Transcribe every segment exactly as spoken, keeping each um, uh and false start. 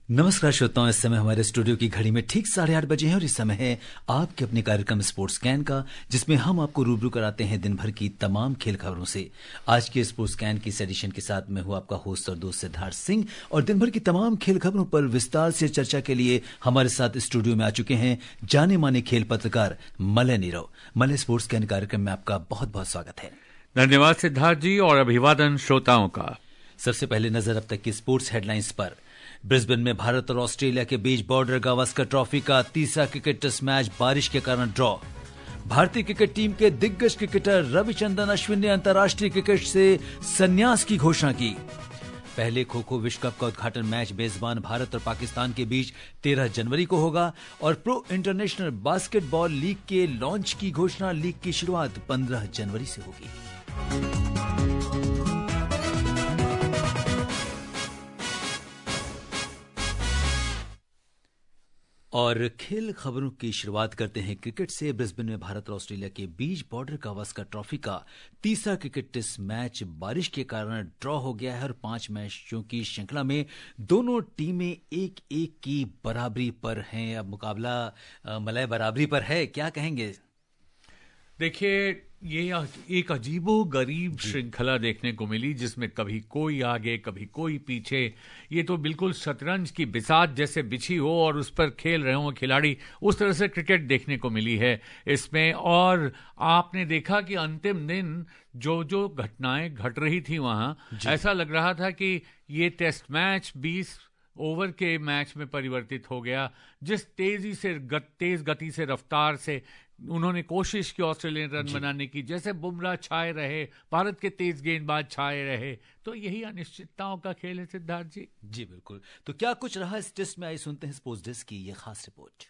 नमस्कार श्रोताओं, इस समय हमारे स्टूडियो की घड़ी में ठीक साढ़े आठ बजे हैं और इस समय है आपके अपने कार्यक्रम स्पोर्ट्स स्कैन का, जिसमें हम आपको रूबरू कराते हैं दिन भर की तमाम खेल खबरों से। आज के स्पोर्ट्स स्कैन की इस एडिशन के साथ मैं हूं आपका होस्ट और दोस्त सिद्धार्थ सिंह, और दिन भर की तमाम खेल खबरों पर विस्तार से चर्चा के लिए हमारे साथ स्टूडियो में आ चुके हैं जाने माने खेल पत्रकार मलय नीरव। मलय, स्पोर्ट्स स्कैन कार्यक्रम में आपका बहुत बहुत स्वागत है। धन्यवाद सिद्धार्थ जी, और अभिवादन श्रोताओं का। सबसे पहले नजर अब तक की स्पोर्ट्स हेडलाइंस पर। ब्रिस्बेन में भारत और ऑस्ट्रेलिया के बीच बॉर्डर गावस्कर ट्रॉफी का तीसरा क्रिकेट टेस्ट मैच बारिश के कारण ड्रॉ। भारतीय क्रिकेट टीम के दिग्गज क्रिकेटर रविचंद्रन अश्विन ने अंतर्राष्ट्रीय क्रिकेट से संन्यास की घोषणा की। पहले खो खो विश्व कप का उद्घाटन मैच मेजबान भारत और पाकिस्तान के बीच तेरह जनवरी को होगा और प्रो इंटरनेशनल बास्केटबॉल लीग के लॉन्च की घोषणा। लीग की शुरुआत पंद्रह जनवरी से होगी। और खेल खबरों की शुरुआत करते हैं क्रिकेट से। ब्रिस्बेन में भारत और ऑस्ट्रेलिया के बीच बॉर्डर गावस्कर ट्रॉफी का तीसरा क्रिकेट टेस्ट मैच बारिश के कारण ड्रॉ हो गया है और पांच मैचों की श्रृंखला में दोनों टीमें एक एक की बराबरी पर हैं। अब मुकाबला मलय बराबरी पर है, क्या कहेंगे? देखिए, ये एक अजीबो गरीब श्रृंखला देखने को मिली, जिसमें कभी कोई आगे कभी कोई पीछे। ये तो बिल्कुल शतरंज की बिसात जैसे बिछी हो और उस पर खेल रहे हो खिलाड़ी, उस तरह से क्रिकेट देखने को मिली है इसमें। और आपने देखा कि अंतिम दिन जो जो घटनाएं घट रही थी वहां, ऐसा लग रहा था कि ये टेस्ट मैच बीस ओवर के मैच में परिवर्तित हो गया। जिस तेजी से गत, तेज गति से रफ्तार से उन्होंने कोशिश की ऑस्ट्रेलियन रन बनाने की, जैसे बुमराह छाए रहे, भारत के तेज गेंदबाज छाए रहे, तो यही अनिश्चितताओं का खेल है सिद्धार्थ जी। जी बिल्कुल। तो क्या कुछ रहा इस टेस्ट में, आई सुनते हैं स्पोर्ट्स डेस्क की ये खास रिपोर्ट।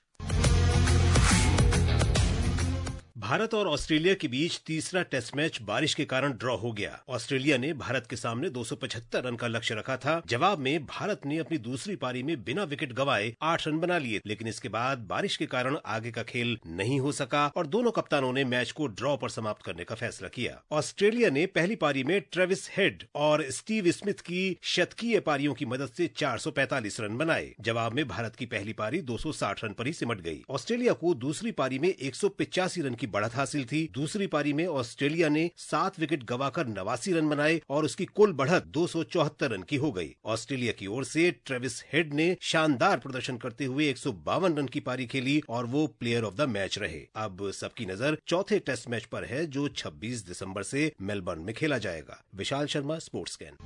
भारत और ऑस्ट्रेलिया के बीच तीसरा टेस्ट मैच बारिश के कारण ड्रॉ हो गया। ऑस्ट्रेलिया ने भारत के सामने दो सौ पचहत्तर रन का लक्ष्य रखा था। जवाब में भारत ने अपनी दूसरी पारी में बिना विकेट गंवाए आठ रन बना लिए, लेकिन इसके बाद बारिश के कारण आगे का खेल नहीं हो सका और दोनों कप्तानों ने मैच को ड्रॉ पर समाप्त करने का फैसला किया। ऑस्ट्रेलिया ने पहली पारी में ट्रेविस हेड और स्टीव स्मिथ की शतकीय पारियों की मदद से चार सौ पैंतालीस रन बनाए। जवाब में भारत की पहली पारी दो सौ साठ रन पर ही सिमट गई। ऑस्ट्रेलिया को दूसरी पारी में एक सौ पिचासी रन की बढ़त हासिल थी। दूसरी पारी में ऑस्ट्रेलिया ने सात विकेट गंवाकर नवासी रन बनाए और उसकी कुल बढ़त दो सौ चौहत्तर रन की हो गई। ऑस्ट्रेलिया की ओर से ट्रेविस हेड ने शानदार प्रदर्शन करते हुए एक सौ बावन रन की पारी खेली और वो प्लेयर ऑफ द मैच रहे। अब सबकी नजर चौथे टेस्ट मैच पर है, जो छब्बीस दिसंबर से मेलबर्न में खेला जाएगा। Vishal Sharma, sports scan.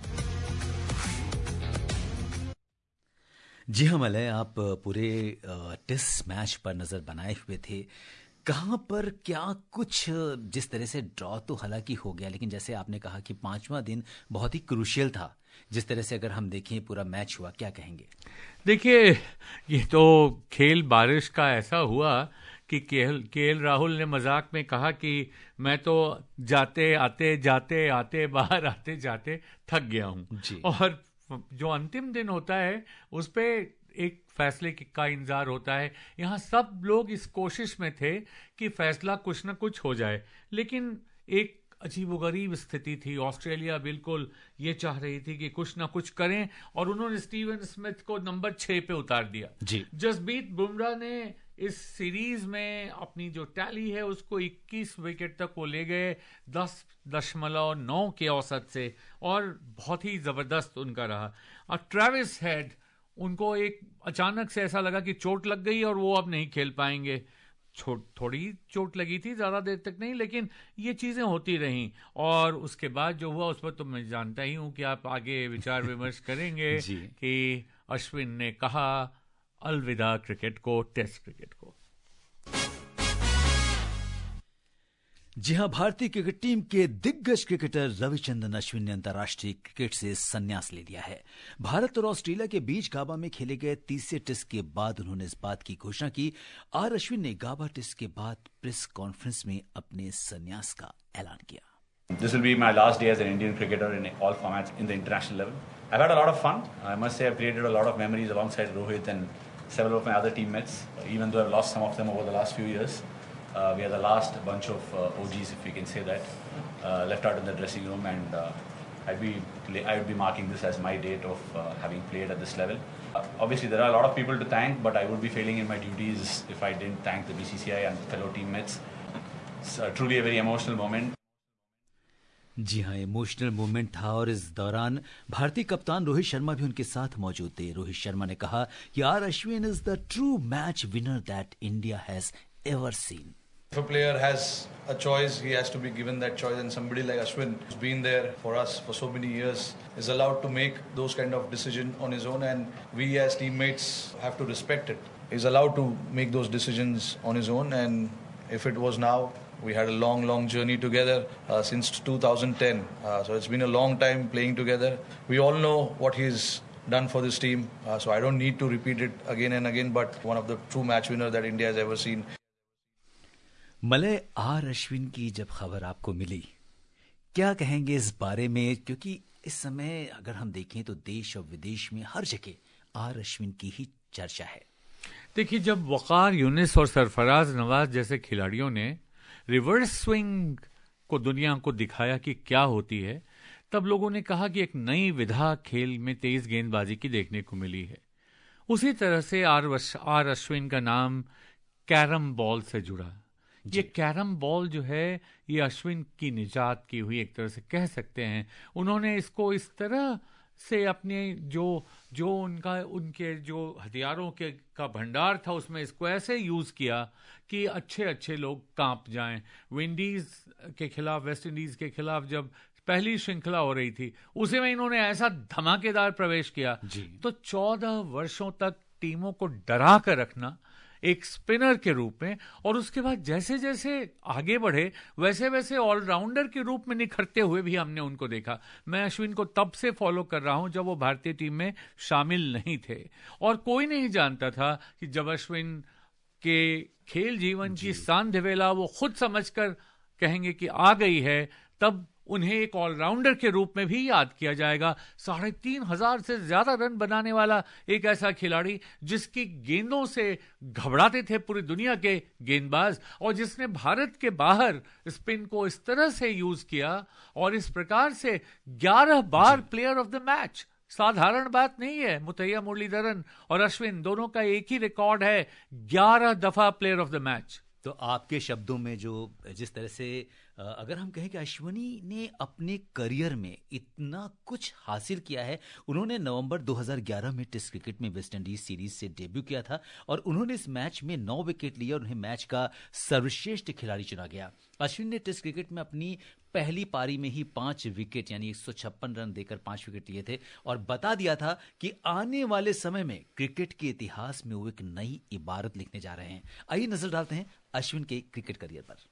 जी हाँ मलय, आप पूरे टेस्ट मैच पर नजर बनाए हुए थे। कहां पर क्या कुछ, जिस तरह से ड्रॉ तो हालांकि हो गया, लेकिन जैसे आपने कहा कि पांचवा दिन बहुत ही क्रूशियल था, जिस तरह से अगर हम देखें पूरा मैच हुआ, क्या कहेंगे? देखिए, ये तो खेल बारिश का ऐसा हुआ कि केएल केएल राहुल ने मजाक में कहा कि मैं तो जाते आते जाते आते बाहर आते जाते थक गया हूं। और जो अंतिम दिन होता है उस पे एक फैसले का इंतजार होता है। यहाँ सब लोग इस कोशिश में थे कि फैसला कुछ न कुछ हो जाए, लेकिन एक अजीबोगरीब स्थिति थी। ऑस्ट्रेलिया बिल्कुल ये चाह रही थी कि कुछ ना कुछ करें और उन्होंने स्टीवन स्मिथ को नंबर छह पे उतार दिया। जी। जसप्रीत बुमराह ने इस सीरीज में अपनी जो टैली है उसको इक्कीस विकेट तक वो ले गए, दस दशमलव नौ के औसत से, और बहुत ही जबरदस्त उनका रहा। और ट्रेविस हेड, उनको एक अचानक से ऐसा लगा कि चोट लग गई और वो अब नहीं खेल पाएंगे। थोड़ी चोट लगी थी, ज्यादा देर तक नहीं, लेकिन ये चीजें होती रहीं। और उसके बाद जो हुआ उस पर तो मैं जानता ही हूं कि आप आगे विचार विमर्श करेंगे कि अश्विन ने कहा अलविदा क्रिकेट को, टेस्ट क्रिकेट को। जी हां, भारतीय क्रिकेट टीम के दिग्गज क्रिकेटर रविचंद्रन अश्विन ने अंतर्राष्ट्रीय क्रिकेट से संन्यास ले लिया है। भारत और ऑस्ट्रेलिया के बीच गाबा में खेले गए तीसरे टेस्ट के बाद उन्होंने इस बात की घोषणा की। आर अश्विन ने गाबा टेस्ट के बाद प्रेस कॉन्फ्रेंस में अपने संन्यास का ऐलान किया। This will be my last day as an Indian cricketer in all formats in the international level. I've had a lot of fun. I must say I've created a lot of memories alongside Rohit and several of my other teammates, even though I've lost some of them over the last few years. Uh, we are the last bunch of uh, O Gs, if we can say that, uh, left out in the dressing room, and uh, I'd be I'd be marking this as my date of uh, having played at this level. Uh, obviously, there are a lot of people to thank, but I would be failing in my duties if I didn't thank the B C C I and fellow teammates. It's uh, truly a very emotional moment. जी हाँ, emotional moment था और इस दौरान भारतीय कप्तान रोहित शर्मा भी उनके साथ मौजूद थे। रोहित शर्मा ने कहा कि R Ashwin is the true match winner that India has ever seen. If a player has a choice, he has to be given that choice, and somebody like Ashwin, who's been there for us for so many years, is allowed to make those kind of decisions on his own, and we as teammates have to respect it. He's allowed to make those decisions on his own, and if it was now, we had a long, long journey together uh, since two thousand ten. Uh, so it's been a long time playing together. We all know what he's done for this team, uh, so I don't need to repeat it again and again, but one of the true match winners that India has ever seen. Malay R Ashwin की जब खबर आपको मिली, क्या कहेंगे इस बारे में? क्योंकि इस समय अगर हम देखें तो देश और विदेश में हर जगह आर अश्विन की ही चर्चा है। देखिए, जब वकार यूनिस और सरफराज नवाज जैसे खिलाड़ियों ने रिवर्स स्विंग को दुनिया को दिखाया कि क्या होती है, तब लोगों ने कहा कि एक नई विधा खेल में तेज गेंदबाजी की देखने को मिली है। उसी तरह से आर आर अश्विन का नाम कैरम बॉल से जुड़ा। ये कैरम बॉल जो है, ये अश्विन की निजात की हुई एक तरह से कह सकते हैं। उन्होंने इसको इस तरह से अपने जो जो उनका उनके जो हथियारों के का भंडार था, उसमें इसको ऐसे यूज किया कि अच्छे अच्छे लोग कांप जाएं। विंडीज के खिलाफ, वेस्ट इंडीज के खिलाफ जब पहली श्रृंखला हो रही थी, उसी में इन्होंने ऐसा धमाकेदार प्रवेश किया। तो चौदह वर्षों तक टीमों को डरा कर रखना एक स्पिनर के रूप में, और उसके बाद जैसे जैसे आगे बढ़े वैसे वैसे ऑलराउंडर के रूप में निखरते हुए भी हमने उनको देखा। मैं अश्विन को तब से फॉलो कर रहा हूं जब वो भारतीय टीम में शामिल नहीं थे, और कोई नहीं जानता था कि जब अश्विन के खेल जीवन की सांध्य वेला वो खुद समझकर कहेंगे कि आ गई है, तब उन्हें एक ऑलराउंडर के रूप में भी याद किया जाएगा। साढ़े तीन हजार से ज्यादा रन बनाने वाला एक ऐसा खिलाड़ी जिसकी गेंदों से घबराते थे पूरी दुनिया के गेंदबाज, और जिसने भारत के बाहर स्पिन को इस तरह से यूज किया और इस प्रकार से ग्यारह बार प्लेयर ऑफ द मैच। साधारण बात नहीं है। मुतैया मुरलीधरन और अश्विन दोनों का एक ही रिकॉर्ड है, ग्यारह दफा प्लेयर ऑफ द मैच। तो आपके शब्दों में जो जिस तरह से अगर हम कहें कि अश्विनी ने अपने करियर में इतना कुछ हासिल किया है, उन्होंने नवंबर दो हज़ार ग्यारह में टेस्ट क्रिकेट में वेस्ट इंडीज सीरीज से डेब्यू किया था और उन्होंने इस मैच में नौ विकेट लिए और उन्हें मैच का सर्वश्रेष्ठ खिलाड़ी चुना गया। अश्विन ने टेस्ट क्रिकेट में अपनी पहली पारी में ही पांच विकेट यानी एक सौ छप्पन रन देकर पांच विकेट लिए थे और बता दिया था कि आने वाले समय में क्रिकेट के इतिहास में वो एक नई इबारत लिखने जा रहे हैं। आइए नजर डालते हैं अश्विन के क्रिकेट करियर पर।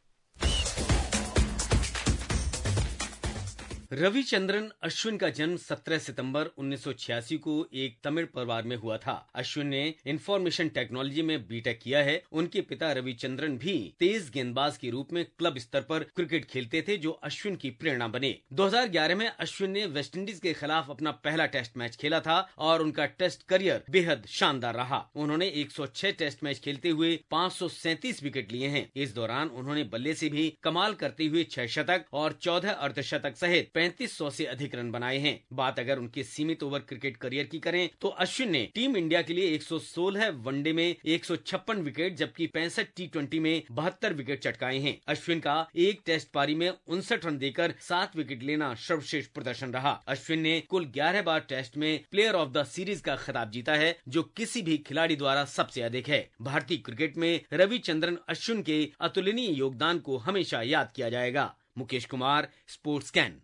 रविचंद्रन अश्विन का जन्म सत्रह सितंबर उन्नीस सौ छियासी को एक तमिल परिवार में हुआ था। अश्विन ने इंफॉर्मेशन टेक्नोलॉजी में बीटेक किया है। उनके पिता रविचंद्रन भी तेज गेंदबाज के रूप में क्लब स्तर पर क्रिकेट खेलते थे, जो अश्विन की प्रेरणा बने। दो हज़ार ग्यारह में अश्विन ने वेस्टइंडीज के खिलाफ अपना पहला टेस्ट मैच खेला था और उनका टेस्ट करियर बेहद शानदार रहा। उन्होंने एक सौ छह टेस्ट मैच खेलते हुए पाँच सौ सैंतीस विकेट लिए हैं। इस दौरान उन्होंने बल्ले से भी कमाल करते हुए छह शतक और चौदह अर्धशतक सहित पैंतीस सौ से अधिक रन बनाए हैं। बात अगर उनके सीमित ओवर क्रिकेट करियर की करें तो अश्विन ने टीम इंडिया के लिए एक सौ सोलह वनडे में एक सौ छप्पन विकेट जबकि पैंसठ टी ट्वेंटी में बहत्तर विकेट चटकाए हैं। अश्विन का एक टेस्ट पारी में उनसठ रन देकर सात विकेट लेना सर्वश्रेष्ठ प्रदर्शन रहा। अश्विन ने कुल ग्यारह बार टेस्ट में प्लेयर ऑफ द सीरीज का खिताब जीता है, जो किसी भी खिलाड़ी द्वारा सबसे अधिक है। भारतीय क्रिकेट में रविचंद्रन अश्विन के अतुलनीय योगदान को हमेशा याद किया जाएगा। Mukesh Kumar, sports scan.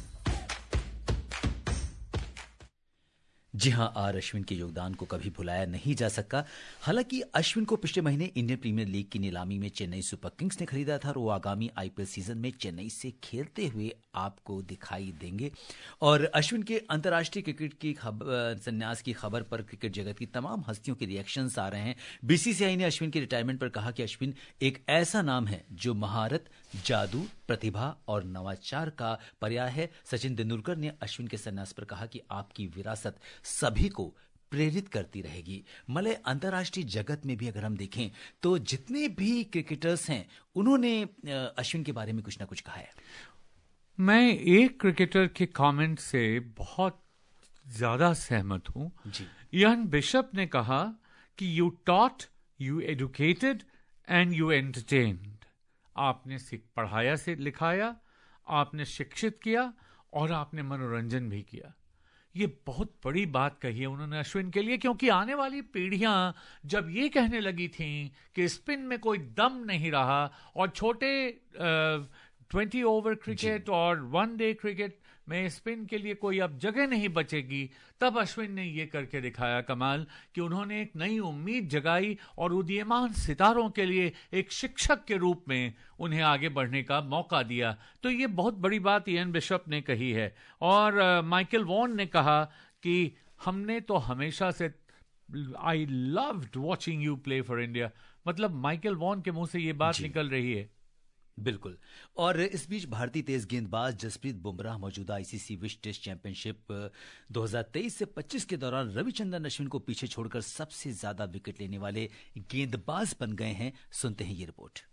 जी हां, आर अश्विन के योगदान को कभी भुलाया नहीं जा सकता। हालांकि अश्विन को पिछले महीने इंडियन प्रीमियर लीग की नीलामी में चेन्नई सुपर किंग्स ने खरीदा था और वो आगामी आईपीएल सीजन में चेन्नई से खेलते हुए आपको दिखाई देंगे। और अश्विन के अंतर्राष्ट्रीय क्रिकेट की संन्यास की खबर पर क्रिकेट जगत की तमाम हस्तियों के रिएक्शंस आ रहे हैं। बीसीसीआई ने अश्विन के रिटायरमेंट पर कहा कि अश्विन एक ऐसा नाम है जो महारत, जादू, प्रतिभा और नवाचार का पर्याय है। सचिन तेंदुलकर ने अश्विन के संन्यास पर कहा कि आपकी विरासत सभी को प्रेरित करती रहेगी। मलय अंतर्राष्ट्रीय जगत में भी अगर हम देखें तो जितने भी क्रिकेटर्स हैं उन्होंने अश्विन के बारे में कुछ ना कुछ कहा है। मैं एक क्रिकेटर के कमेंट से बहुत ज्यादा सहमत हूं। इयान बिशप ने कहा कि you taught, you educated and you entertained. आपने पढ़ाया से लिखाया, आपने शिक्षित किया और आपने मनोरंजन भी किया। ये बहुत बड़ी बात कही है उन्होंने अश्विन के लिए, क्योंकि आने वाली पीढ़ियां जब ये कहने लगी थीं कि स्पिन में कोई दम नहीं रहा और छोटे ट्वेंटी ओवर क्रिकेट और वन डे क्रिकेट में स्पिन के लिए कोई अब जगह नहीं बचेगी, तब अश्विन ने ये करके दिखाया कमाल कि उन्होंने एक नई उम्मीद जगाई और उदीयमान सितारों के लिए एक शिक्षक के रूप में उन्हें आगे बढ़ने का मौका दिया। तो ये बहुत बड़ी बात इयान बिशप ने कही है। और uh, माइकल वॉन ने कहा कि हमने तो हमेशा से I loved watching you play for India. मतलब माइकल वॉन के मुंह से ये बात निकल रही है। बिल्कुल। और इस बीच भारतीय तेज गेंदबाज जसप्रीत बुमराह मौजूदा आईसीसी विश्व टेस्ट चैंपियनशिप दो हज़ार तेईस से पच्चीस के दौरान रविचंद्रन अश्विन को पीछे छोड़कर सबसे ज्यादा विकेट लेने वाले गेंदबाज बन गए हैं। सुनते हैं ये रिपोर्ट।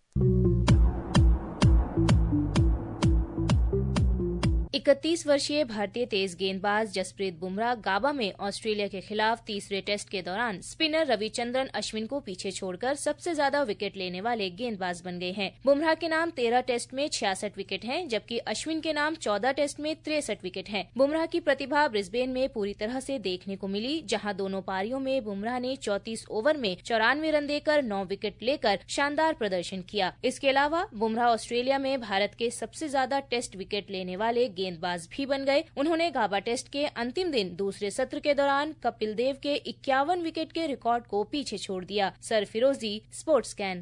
इकतीस वर्षीय भारतीय तेज गेंदबाज जसप्रीत बुमराह गाबा में ऑस्ट्रेलिया के खिलाफ तीसरे टेस्ट के दौरान स्पिनर रविचंद्रन अश्विन को पीछे छोड़कर सबसे ज्यादा विकेट लेने वाले गेंदबाज बन गए हैं। बुमराह के नाम तेरह टेस्ट में छियासठ विकेट हैं, जबकि अश्विन के नाम चौदह टेस्ट में तिरसठ विकेट हैं। बुमराह की प्रतिभा ब्रिस्बेन में पूरी तरह से देखने को मिली, जहां दोनों पारियों में बुमराह ने चौंतीस ओवर में चौरानवे रन देकर नौ विकेट लेकर शानदार प्रदर्शन किया। इसके अलावा बुमराह ऑस्ट्रेलिया में भारत के सबसे ज्यादा टेस्ट विकेट लेने वाले गेंदबाज भी बन गए। उन्होंने गाबा टेस्ट के अंतिम दिन दूसरे सत्र के दौरान कपिल देव के इक्यावन विकेट के रिकॉर्ड को पीछे छोड़ दिया। सरफिरोजी, स्पोर्ट्स कैन।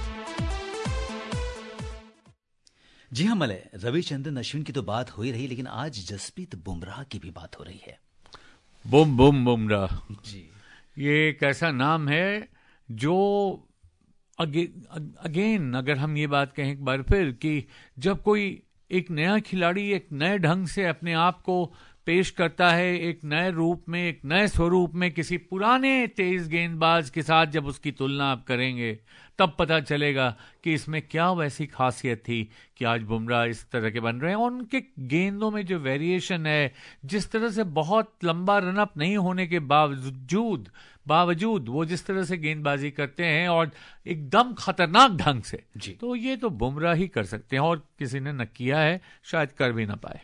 जी हाँ मलय, रविचंद्रन अश्विन की तो बात हो ही रही, लेकिन आज जसप्रीत बुमराह की भी बात हो रही है। बुम बुम बुमराह जी, ये एक ऐसा नाम है जो अगे, अगेन अगर हम ये बात कहें एक बार फिर कि जब कोई एक नया खिलाड़ी एक नए ढंग से अपने आप को पेश करता है, एक नए रूप में, एक नए स्वरूप में किसी पुराने तेज गेंदबाज के साथ जब उसकी तुलना आप करेंगे, तब पता चलेगा कि इसमें क्या वैसी खासियत थी कि आज बुमराह इस तरह के बन रहे हैं। और उनके गेंदों में जो वेरिएशन है, जिस तरह से बहुत लंबा रनअप नहीं होने के बावजूद बावजूद वो जिस तरह से गेंदबाजी करते हैं और एकदम खतरनाक ढंग से, तो ये तो बुमराह ही कर सकते हैं और किसी ने न किया है, शायद कर भी ना पाए।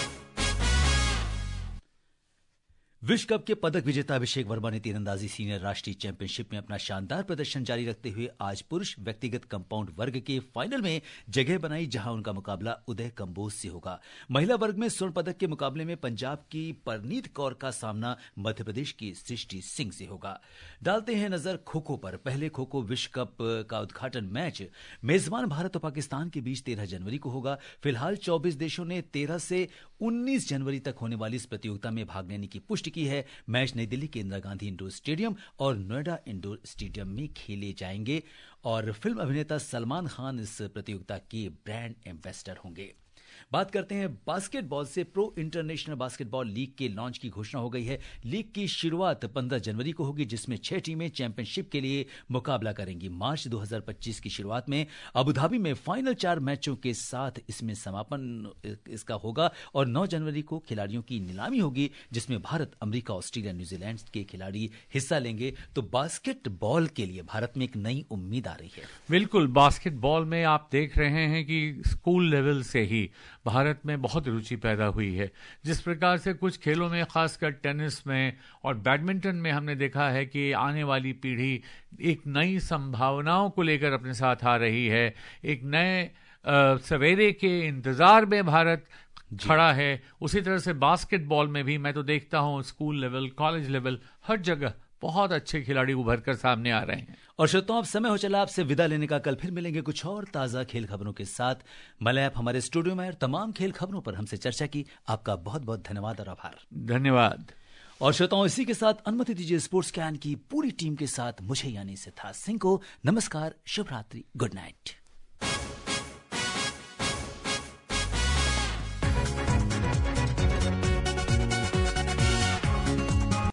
विश्व कप के पदक विजेता अभिषेक वर्मा ने तीरंदाजी सीनियर राष्ट्रीय चैंपियनशिप में अपना शानदार प्रदर्शन जारी रखते हुए आज पुरुष व्यक्तिगत कंपाउंड वर्ग के फाइनल में जगह बनाई, जहां उनका मुकाबला उदय कंबोज से होगा। महिला वर्ग में स्वर्ण पदक के मुकाबले में पंजाब की परनीत कौर का सामना मध्य प्रदेश की सृष्टि सिंह से होगा। डालते हैं नजर खो खो पर। पहले खो खो विश्व कप का उद्घाटन मैच मेजबान भारत और पाकिस्तान के बीच तेरह जनवरी को होगा। फिलहाल चौबीस देशों ने तेरह से उन्नीस जनवरी तक होने वाली इस प्रतियोगिता में भाग लेने की पुष्टि की है। मैच नई दिल्ली के इंदिरा गांधी इंडोर स्टेडियम और नोएडा इंडोर स्टेडियम में खेले जाएंगे और फिल्म अभिनेता सलमान खान इस प्रतियोगिता के ब्रांड एम्बेसडर होंगे। बात करते हैं बास्केटबॉल से। प्रो इंटरनेशनल बास्केटबॉल लीग के लॉन्च की घोषणा हो गई है। लीग की शुरुआत पंद्रह जनवरी को होगी, जिसमें छह टीमें चैंपियनशिप के लिए मुकाबला करेंगी। मार्च दो हज़ार पच्चीस की शुरुआत में अबुधाबी में फाइनल चार मैचों के साथ इसमें समापन इसका होगा और नौ जनवरी को खिलाड़ियों की नीलामी होगी, जिसमें भारत, अमेरिका, ऑस्ट्रेलिया, न्यूजीलैंड के खिलाड़ी हिस्सा लेंगे। तो बास्केटबॉल के लिए भारत में एक नई उम्मीद आ रही है। बिल्कुल, बास्केटबॉल में आप देख रहे हैं कि स्कूल लेवल से ही भारत में बहुत रुचि पैदा हुई है। जिस प्रकार से कुछ खेलों में, खासकर टेनिस में और बैडमिंटन में हमने देखा है कि आने वाली पीढ़ी एक नई संभावनाओं को लेकर अपने साथ आ रही है, एक नए सवेरे के इंतजार में भारत खड़ा है, उसी तरह से बास्केटबॉल में भी मैं तो देखता हूँ स्कूल लेवल, कॉलेज लेवल, हर जगह बहुत अच्छे खिलाड़ी उभर कर सामने आ रहे हैं। और श्रोताओं, अब समय हो चला आपसे विदा लेने का। कल फिर मिलेंगे कुछ और ताजा खेल खबरों के साथ। मलय आप हमारे स्टूडियो में तमाम खेल खबरों पर हमसे चर्चा की, आपका बहुत बहुत धन्यवाद और आभार। धन्यवाद। और श्रोताओं, इसी के साथ अनुमति दीजिए स्पोर्ट्स कैन की पूरी टीम के साथ मुझे यानी सिद्धार्थ सिंह को नमस्कार, शुभ रात्रि, गुड नाइट।